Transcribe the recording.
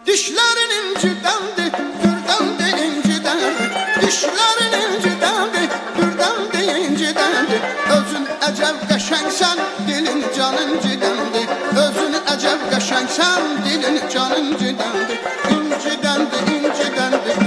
Dişlerin incidendi, gürden de incidendi. Dişlerin incidendi, gürden de incidendi. Özün əcəb qəşəngsən, dilin canın cidendi. Özün əcəb qəşəngsən, dilin canın cidendi. İncidendi, incidendi.